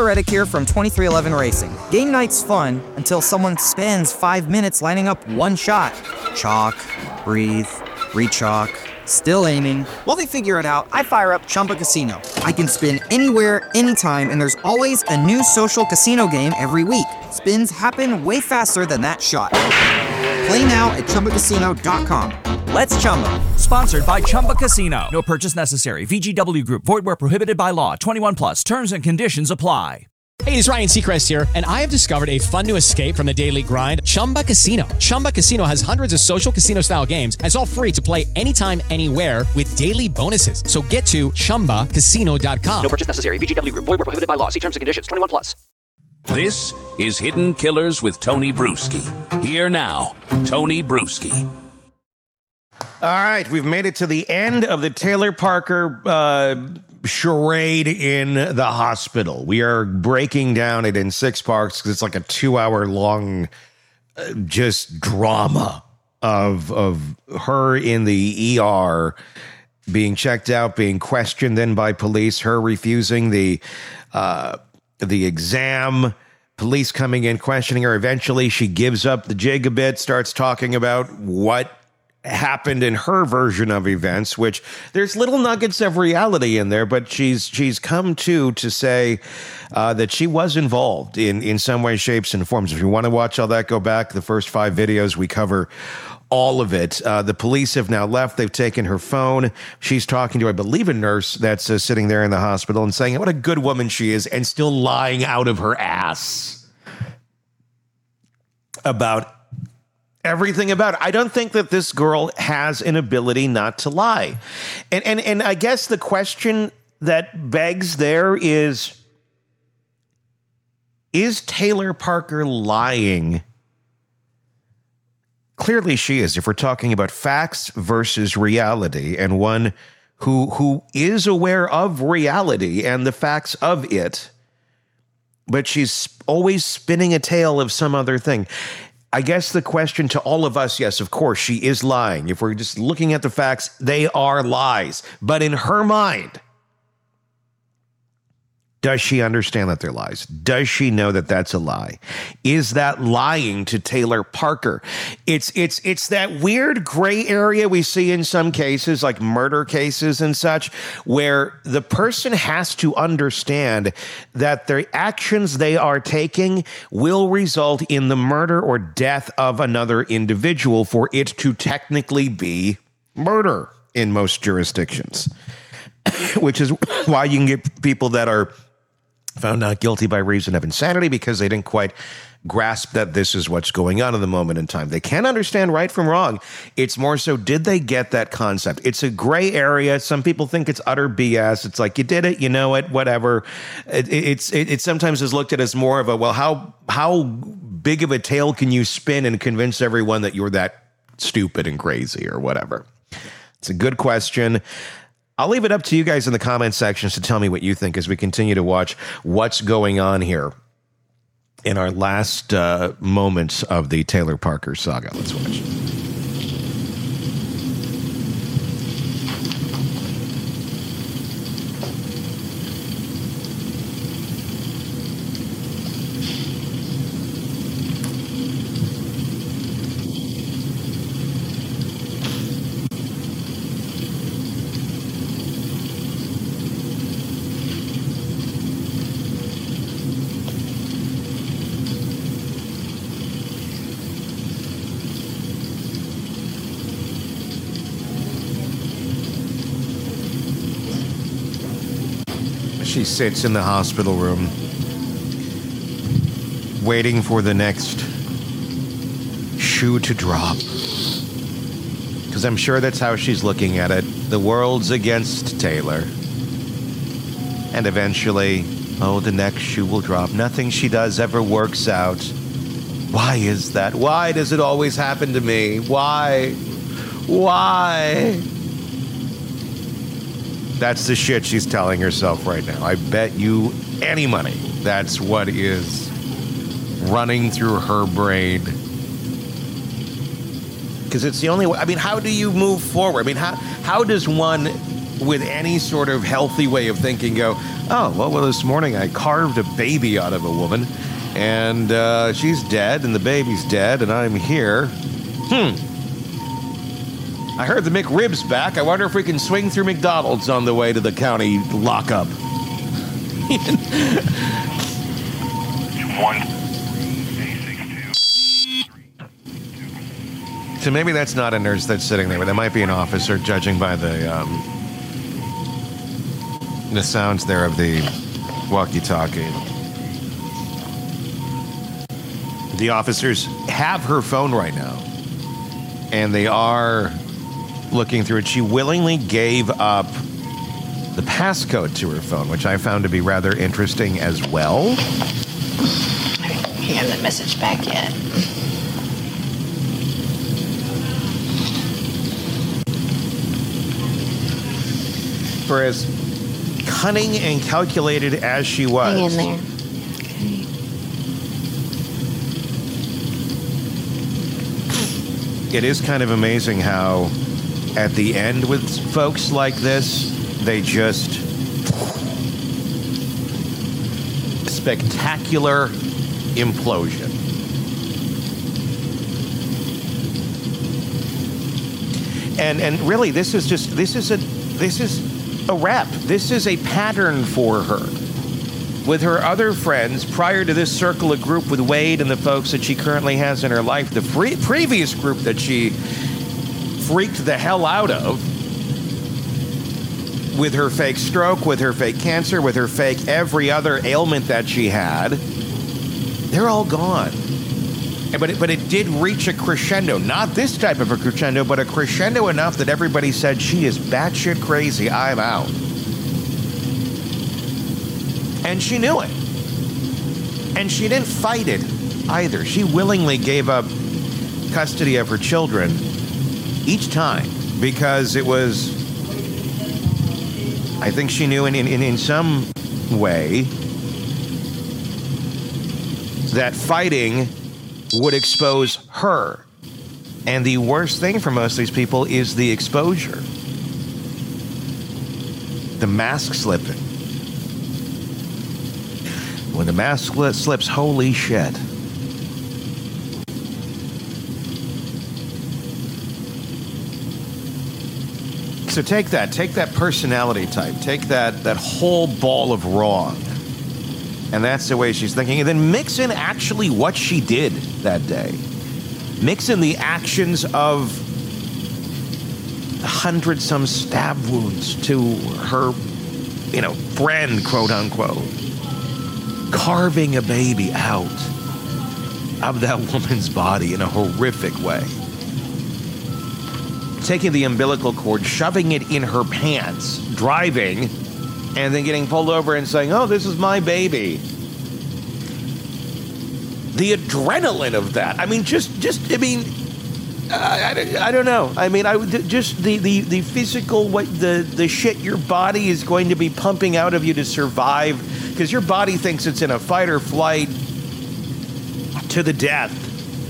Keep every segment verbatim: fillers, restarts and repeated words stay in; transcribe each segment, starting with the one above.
Reddick here from twenty-three eleven Racing. Game night's fun until someone spends five minutes lining up one shot. Chalk, breathe, re-chalk, still aiming. While they figure it out, I fire up Chumba Casino. I can spin anywhere, anytime, and there's always a new social casino game every week. Spins happen way faster than that shot. Play now at Chumba Casino dot com. Let's Chumba. Sponsored by Chumba Casino. No purchase necessary. V G W Group. Void where prohibited by law. twenty-one plus. Terms and conditions apply. Hey, it's Ryan Seacrest here, and I have discovered a fun new escape from the daily grind, Chumba Casino. Chumba Casino has hundreds of social casino-style games, and it's all free to play anytime, anywhere with daily bonuses. So get to Chumba Casino dot com. No purchase necessary. V G W Group. Void where prohibited by law. See terms and conditions. twenty-one plus. This is Hidden Killers with Tony Bruschi. Here now, Tony Bruschi. All right, we've made it to the end of the Taylor Parker uh, charade in the hospital. We are breaking down it in six parts because it's like a two-hour long uh, just drama of of her in the E R being checked out, being questioned then by police, her refusing the uh, the exam, police coming in, questioning her. Eventually, she gives up the jig a bit, starts talking about what happened in her version of events, which there's little nuggets of reality in there, but she's she's come to to say uh, that she was involved in in some way, shapes, and forms. If you want to watch all that, go back. The first five videos, we cover all of it. Uh, the police have now left. They've taken her phone. She's talking to, I believe, a nurse that's uh, sitting there in the hospital and saying what a good woman she is and still lying out of her ass about everything about it. I don't think that this girl has an ability not to lie. And and and I guess the question that begs there is, is Taylor Parker lying? Clearly she is, if we're talking about facts versus reality, and one who who is aware of reality and the facts of it, but she's always spinning a tale of some other thing. I guess the question to all of us, yes, of course, she is lying. If we're just looking at the facts, they are lies. But in her mind, does she understand that they're lies? Does she know that that's a lie? Is that lying to Taylor Parker? It's it's it's that weird gray area we see in some cases, like murder cases and such, where the person has to understand that their actions they are taking will result in the murder or death of another individual for it to technically be murder in most jurisdictions, which is why you can get people that are found not guilty by reason of insanity because they didn't quite grasp that this is what's going on in the moment in time. They can't understand right from wrong. It's more so, did they get that concept? It's a gray area. Some people think it's utter B S. It's like, you did it, you know it, whatever. It, it's it, it sometimes is looked at as more of a, well, how how big of a tale can you spin and convince everyone that you're that stupid and crazy or whatever? It's a good question. I'll leave it up to you guys in the comment sections to tell me what you think as we continue to watch what's going on here in our last uh, moments of the Taylor Parker saga. Let's watch. She sits in the hospital room, waiting for the next shoe to drop. Because I'm sure that's how she's looking at it. The world's against Taylor. And eventually, oh, the next shoe will drop. Nothing she does ever works out. Why is that? Why does it always happen to me? Why? Why? That's the shit she's telling herself right now. I bet you any money that's what is running through her brain. Because it's the only way. I mean, how do you move forward? I mean, how how does one with any sort of healthy way of thinking go, Oh, well, well, this morning I carved a baby out of a woman, and uh, she's dead, and the baby's dead, and I'm here. Hmm. I heard the McRib's back. I wonder if we can swing through McDonald's on the way to the county lockup. One. So maybe that's not a nurse that's sitting there, but that might be an officer, judging by the um, the sounds there of the walkie-talkie. The officers have her phone right now, and they are looking through it. She willingly gave up the passcode to her phone, which I found to be rather interesting as well. I didn't hear the message back yet. For as cunning and calculated as she was, Hang in there. it is kind of amazing how at the end with folks like this, they just spectacular implosion. And and really this is just this is a this is a rep. This is a pattern for her. With her other friends, prior to this circle of group with Wade and the folks that she currently has in her life, the free, previous group that she freaked the hell out of, with her fake stroke, with her fake cancer, with her fake every other ailment that she had, they're all gone. But it, but it did reach a crescendo. Not this type of a crescendo, but a crescendo enough that everybody said, she is batshit crazy, I'm out. And she knew it. And she didn't fight it either. She willingly gave up custody of her children each time because it was, I think she knew in, in, in some way that fighting would expose her. And the worst thing for most of these people is the exposure. The mask slipping. When the mask slips, holy shit. So take that, take that personality type, take that, that whole ball of wrong. And that's the way she's thinking. And then mix in actually what she did that day. Mix in the actions of a hundred some stab wounds to her, you know, friend, quote unquote. Carving a baby out of that woman's body in a horrific way. Taking the umbilical cord, shoving it in her pants, driving, and then getting pulled over and saying, oh, this is my baby. The adrenaline of that. I mean, just, just I mean, I, I, I don't know. I mean, I just the, the, the physical, what the, the shit your body is going to be pumping out of you to survive, because your body thinks it's in a fight or flight to the death.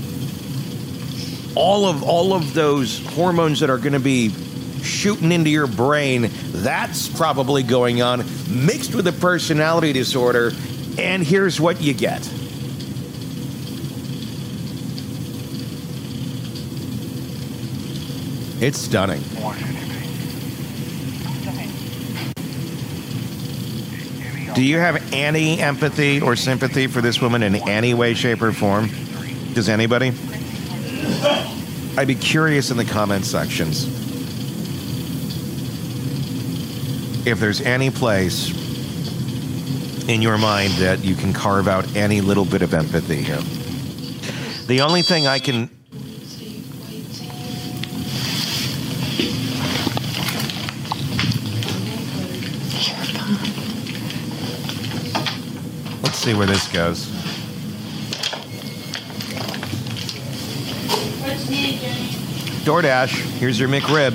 All of all of those hormones that are going to be shooting into your brain, that's probably going on, mixed with a personality disorder, and here's what you get. It's stunning. Do you have any empathy or sympathy for this woman in any way, shape, or form? Does anybody? I'd be curious in the comment sections if there's any place in your mind that you can carve out any little bit of empathy here. The only thing I can... Let's see where this goes. DoorDash, here's your McRib.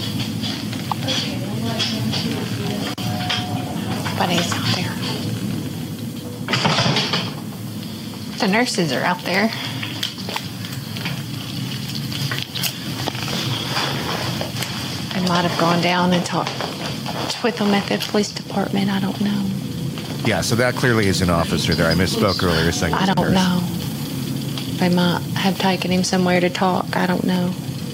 Nobody's out there. The nurses are out there. I might have gone down and talked with them at the police department. I don't know. Yeah, so that clearly is an officer there. I misspoke earlier saying it I was a don't nurse. know. They might have taken him somewhere to talk. I don't know.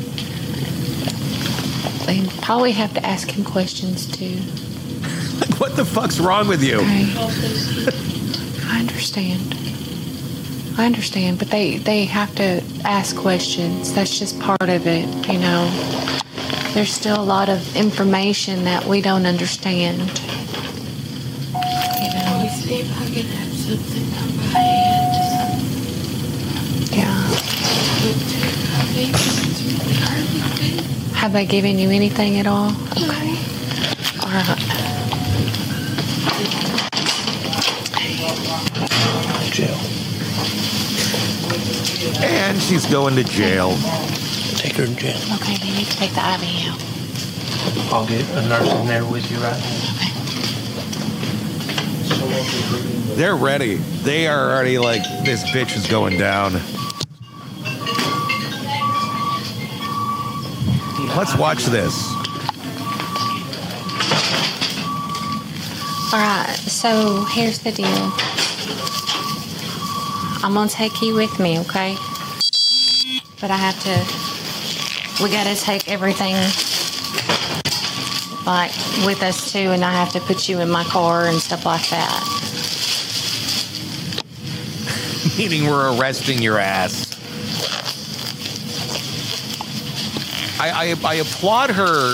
They probably have to ask him questions too. What the fuck's wrong with you? Okay. I understand. I understand, but they, they have to ask questions. That's just part of it, you know. There's still a lot of information that we don't understand. You know. See if I can have something on my hand. Yeah. It's really hard. Have they given you anything at all? Okay. All right. Jail. And she's going to jail. Take her to jail. Okay, they need to take the I V out. I'll get a nurse in there with you right now. They're ready. They are already like, this bitch is going down. Let's watch this. All right, so here's the deal. I'm gonna take you with me, okay? But I have to, we gotta take everything like with us too, and I have to put you in my car and stuff like that. Meaning we're arresting your ass. I, I, I applaud her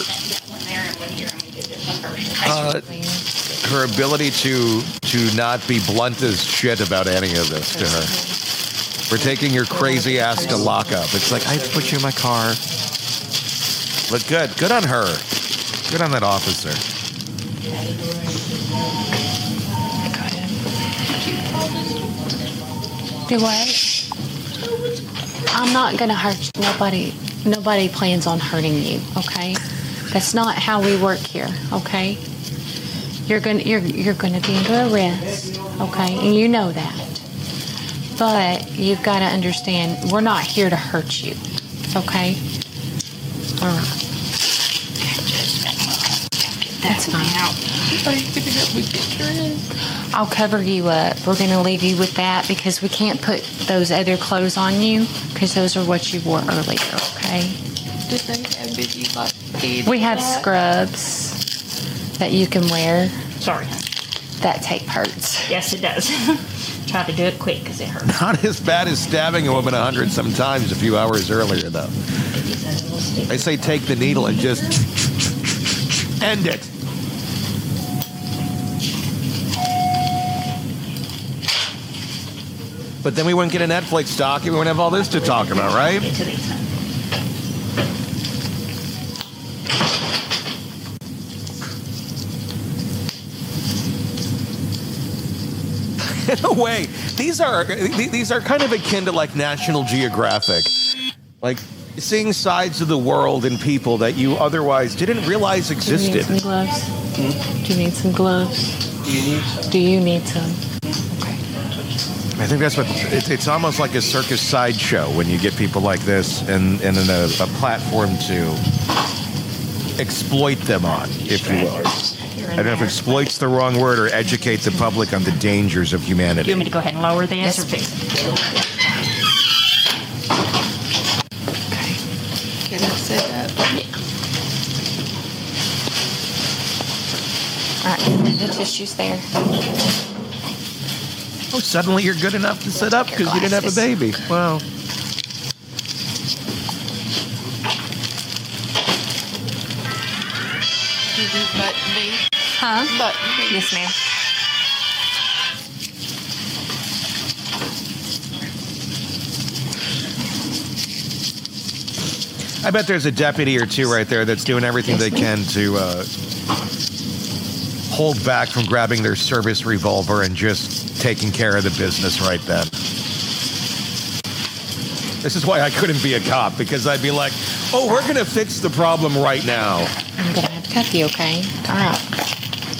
uh, her ability to to not be blunt as shit about any of this to her. We're taking your crazy ass to lockup. It's like, I have to put you in my car. But good. Good on her. Good on that officer. Do what? I'm not gonna hurt you. Nobody, nobody plans on hurting you. Okay, that's not how we work here. Okay, you're gonna, you're, you're gonna be under arrest. Okay, and you know that. But you've got to understand, we're not here to hurt you. Okay. All right. That's fine. I'll cover you up. We're going to leave you with that because we can't put those other clothes on you because those are what you wore earlier, okay? Did they have busy like feed We have that? scrubs that you can wear. Sorry. That tape hurts. Yes, it does. Try to do it quick because it hurts. Not as bad as stabbing a woman a hundred sometimes a few hours earlier, though. I say take the needle and just end it. But then we wouldn't get a Netflix doc and we wouldn't have all this to talk about, right? Get to these. In a way, these are these are kind of akin to like National Geographic, like seeing sides of the world and people that you otherwise didn't realize Do you need existed. some gloves? Hmm? Do you need some gloves? Do you need some? Do you need some? I think that's what it's, it's almost like a circus sideshow when you get people like this and and in a, a platform to exploit them on, if you will. I don't know if exploit's the wrong word or educate the public on the dangers of Do you humanity. want me to go ahead and lower this Yes, or fix it? Get it set up. All right, the tissue's there. Oh, suddenly you're good enough to sit up because you didn't have a baby. Wow. You do button B. Huh? Button B. Yes, ma'am. I bet there's a deputy or two right there that's doing everything they can to uh, hold back from grabbing their service revolver and just taking care of the business right then. This is why I couldn't be a cop, because I'd be like, oh, we're going to fix the problem right now. I'm gonna have to cuff you, okay? All right.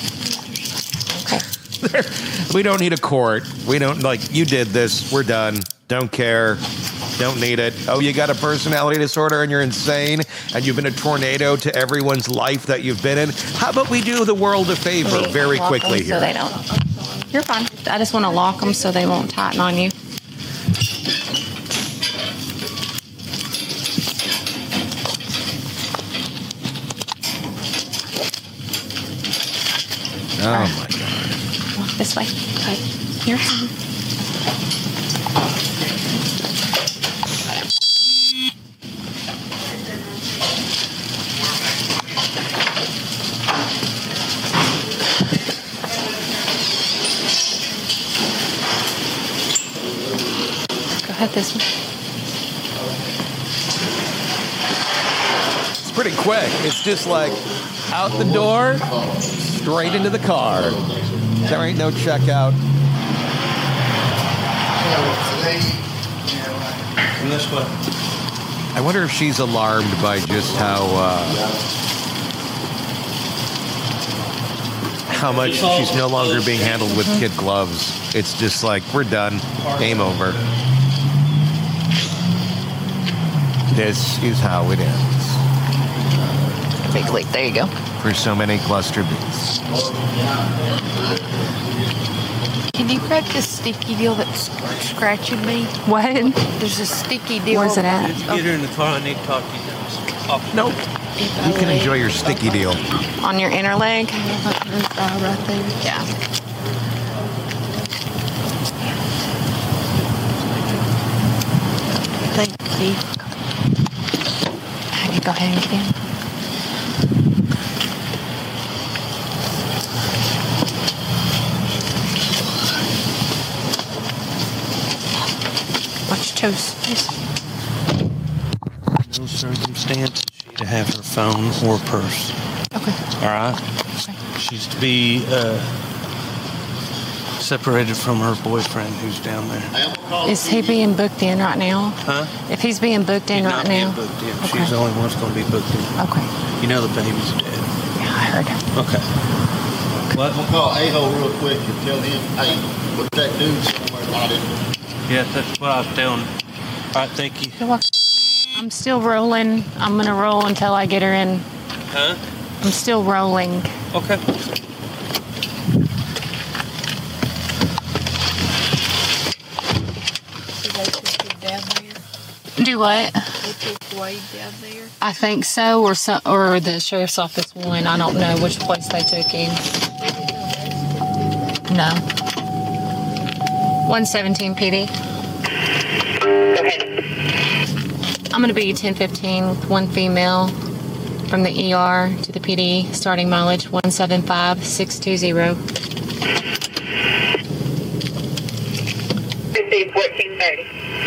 Okay. We don't need a court. We don't, like, you did this. We're done. Don't care. Don't need it. Oh, you got a personality disorder and you're insane and you've been a tornado to everyone's life that you've been in. How about we do the world a favor We very walk quickly them here? So they don't. You're fine. I just want to lock them so they won't tighten on you. Oh my God. Walk this way. Okay. You're fine. Go ahead this one. It's pretty quick. It's just like out the door, straight into the car. There ain't no checkout. I wonder if she's alarmed by just how uh, how much she's no longer being handled with kid gloves. It's just like, we're done. Game over. This is how it ends. Big click. There you go. For so many cluster bees. Can you grab the sticky deal that's scratching me? What? There's a sticky deal. Where's it at? Get her in the car. I need to talk to you. Oh, nope. You can enjoy your sticky deal. On your inner leg? Uh, right there. Yeah. Thank you. Can you go ahead and get in? Watch your toes. No circumstance she to have her phone or purse. Okay. All right. Okay. She's to be uh, separated from her boyfriend who's down there. Is he being booked in right now? Huh? If he's being booked in He's right not being now? booked in. Okay. She's the only one that's going to be booked in. Okay. You know the baby's dead. Yeah, I heard. Okay. What? I'm gonna call A-Hole real quick and tell him, hey, what's that dude somewhere about it? Yeah, that's what I was telling her. All right, thank you. You're welcome. I'm still rolling. I'm going to roll until I get her in. Huh? I'm still rolling. Okay. So they took him down there? Do what? They took Wade down there? I think so, or so, or the sheriff's office one. I don't know which place they took him. No. one seventeen P D. I'm going to be ten fifteen with one female from the E R to the P D, starting mileage one seven five six two zero. fifteen fourteen thirty.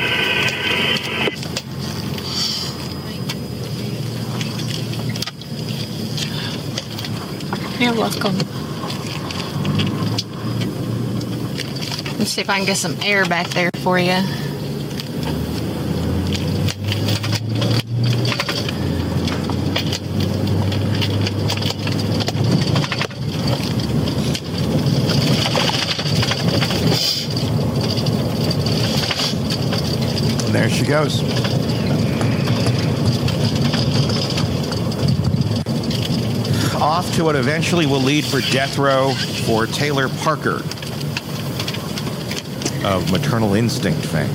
You're welcome. Let's see if I can get some air back there for you. And there she goes. Off to what eventually will lead for death row for Taylor Parker of Maternal Instinct fame.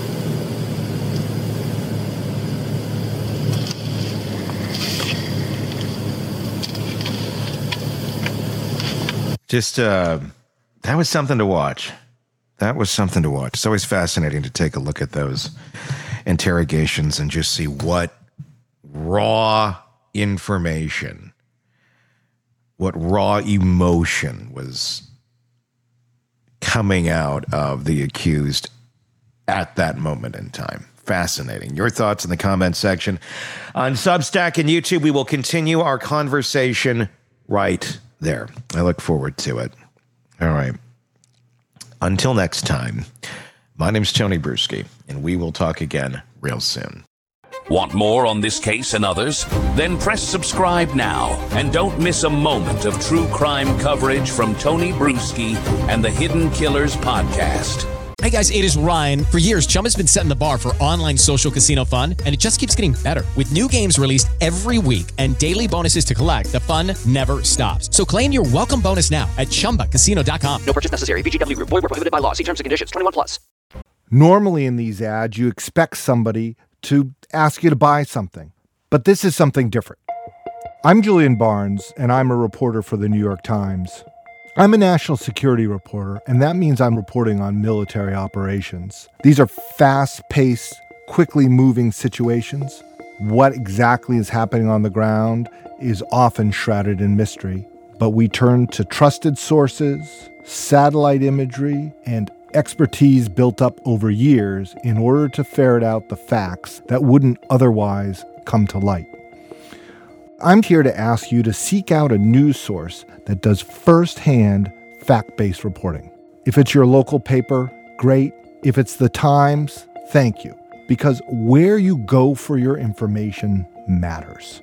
Just, uh, that was something to watch. That was something to watch. It's always fascinating to take a look at those interrogations and just see what raw information, what raw emotion was coming out of the accused at that moment in time. Fascinating. Your thoughts in the comment section. On Substack and YouTube, we will continue our conversation right there. I look forward to it. All right. Until next time, my name's Tony Bruschi, and we will talk again real soon. Want more on this case and others? Then press subscribe now and don't miss a moment of true crime coverage from Tony Bruschi and the Hidden Killers podcast. Hey guys, it is Ryan. For years, Chumba's been setting the bar for online social casino fun, and it just keeps getting better. With new games released every week and daily bonuses to collect, the fun never stops. So claim your welcome bonus now at chumba casino dot com. No purchase necessary. V G W Group. Void where prohibited by law. See terms and conditions. twenty-one plus. Normally in these ads, you expect somebody to ask you to buy something, but this is something different. I'm Julian Barnes, and I'm a reporter for the New York Times. I'm a national security reporter, and that means I'm reporting on military operations. These are fast-paced, quickly moving situations. What exactly is happening on the ground is often shrouded in mystery, but we turn to trusted sources, satellite imagery, and expertise built up over years in order to ferret out the facts that wouldn't otherwise come to light. I'm here to ask you to seek out a news source that does firsthand fact-based reporting. If it's your local paper, great. If it's the Times, thank you. Because where you go for your information matters.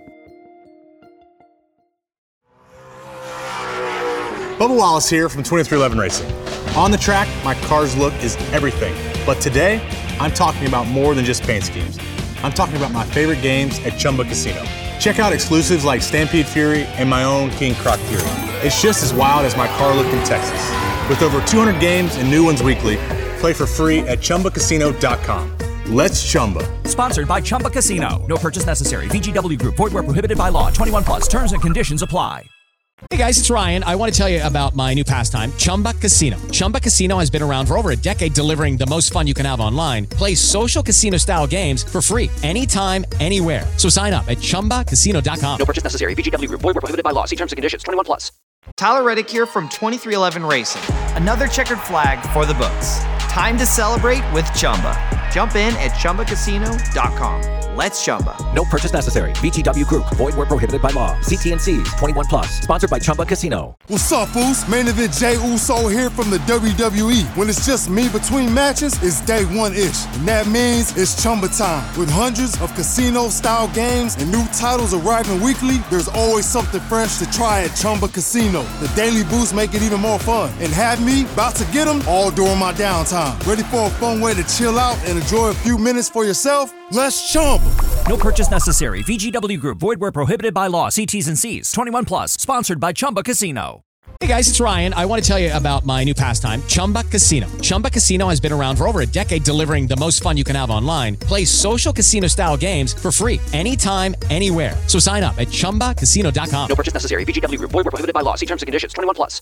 Bubba Wallace here from twenty-three eleven Racing. On the track, my car's look is everything. But today, I'm talking about more than just paint schemes. I'm talking about my favorite games at Chumba Casino. Check out exclusives like Stampede Fury and my own King Croc Fury. It's just as wild as my car look in Texas. With over two hundred games and new ones weekly, play for free at chumba casino dot com. Let's Chumba. Sponsored by Chumba Casino. No purchase necessary. V G W Group. Void where prohibited by law. twenty-one plus. Terms and conditions apply. Hey guys, it's Ryan. I want to tell you about my new pastime, Chumba Casino. Chumba Casino has been around for over a decade, delivering the most fun you can have online. Play social casino-style games for free anytime, anywhere. So sign up at chumba casino dot com. No purchase necessary. V G W Group. Void where prohibited by law. See terms and conditions. twenty-one plus. Tyler Reddick here from twenty-three eleven Racing. Another checkered flag for the books. Time to celebrate with Chumba. Jump in at chumba casino dot com. Let's Chumba. No purchase necessary. V G W Group. Void where prohibited by law. See T N Cs. twenty-one plus. Sponsored by Chumba Casino. What's up, fools? Main event Jey Uso here from the W W E. When it's just me between matches, it's day one-ish. And that means it's Chumba time. With hundreds of casino-style games and new titles arriving weekly, there's always something fresh to try at Chumba Casino. The daily boosts make it even more fun. And have me about to get them all during my downtime. Ready for a fun way to chill out and enjoy a few minutes for yourself? Let's Chumba. No purchase necessary. V G W Group. Void where prohibited by law. See T's and C's. twenty-one plus. Sponsored by Chumba Casino. Hey guys, it's Ryan. I want to tell you about my new pastime, Chumba Casino. Chumba Casino has been around for over a decade, delivering the most fun you can have online. Play social casino-style games for free anytime, anywhere. So sign up at chumba casino dot com. No purchase necessary. V G W Group. Void where prohibited by law. See terms and conditions. twenty-one plus.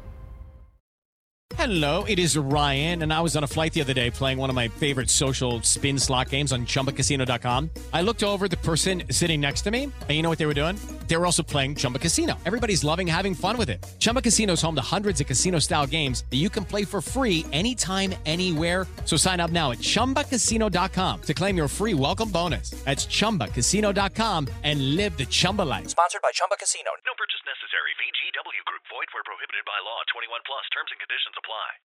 Hello, it is Ryan, and I was on a flight the other day playing one of my favorite social spin slot games on chumba casino dot com. I looked over at the person sitting next to me, and you know what they were doing? They were also playing Chumba Casino. Everybody's loving having fun with it. Chumba Casino is home to hundreds of casino-style games that you can play for free anytime, anywhere. So sign up now at chumba casino dot com to claim your free welcome bonus. That's chumba casino dot com and live the Chumba life. Sponsored by Chumba Casino. No purchase necessary. V G W Group. Void where prohibited by law. twenty-one plus. Terms and conditions apply.